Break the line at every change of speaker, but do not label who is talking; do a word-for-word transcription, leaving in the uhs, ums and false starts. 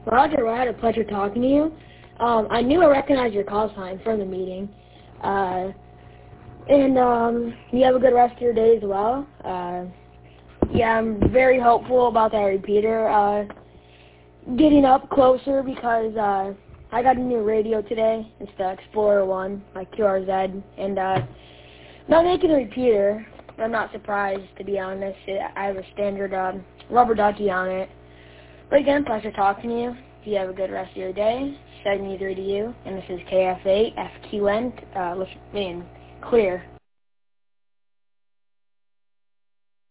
Roger, I had a pleasure talking to you. Um, I knew I recognized your call sign from the meeting. Uh, and um, you have a good rest of your day as well. Uh, yeah, I'm very hopeful about that repeater uh, getting up closer because uh, I got a new radio today. It's the Explorer one, like Q R Z. And uh, not making a repeater, I'm not surprised, to be honest. I have a standard um, rubber ducky on it. But again, pleasure talking to you. You have a good rest of your day. seventy-three to you, and this is K F eight F Q N, uh, listen, clear.